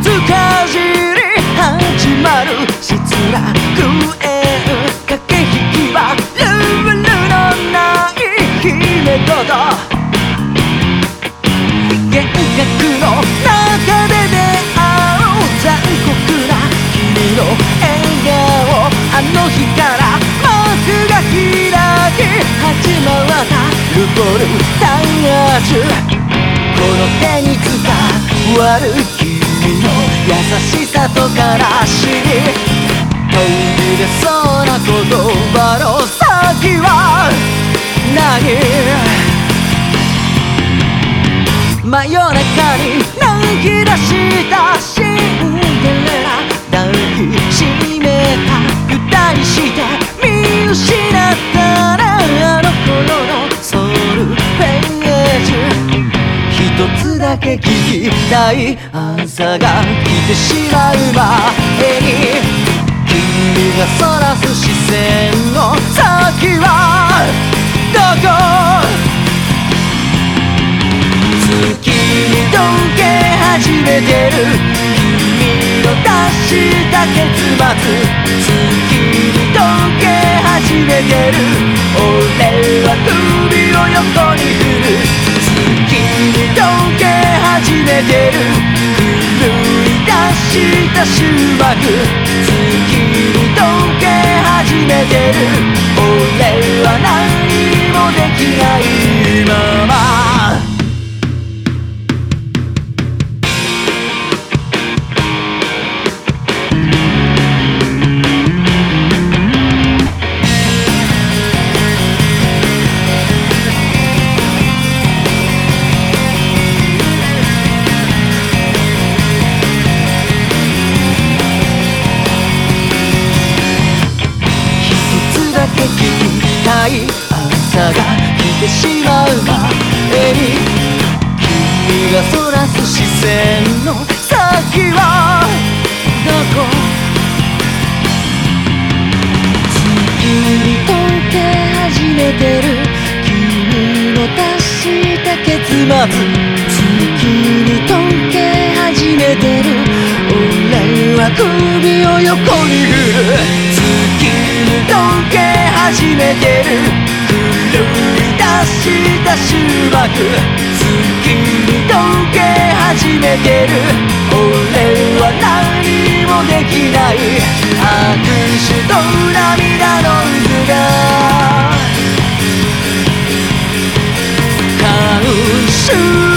つかじり始まる失楽園駆け引きはルールのない姫ごと幻覚の中で出会う残酷な君の笑顔あの日から幕が開き始まったルポルタージュこの手に伝わる君の優しさと悲しみ途切れそうな言葉の先は何真夜中に泣き出したシンデレラ抱きしめた二人して見失ったらあの頃のソウルページ一つだけ聞きたい朝が来てしまう前に君がそらす視線の先はどこ月に溶け始めてる君の出した結末月に溶け始めてる俺は首を横に振る月に溶け始めてる狂い出した終幕月に溶け始めてる俺は何もできないまま朝が来てしまう前に君がそらす視線の先はどこ月に溶け始めてる君の出した結末月に溶け始めてる俺は首を横に振る月に溶け始めてる狂い出した終幕月に溶け始めてる俺は何もできない握手と涙の渦が看守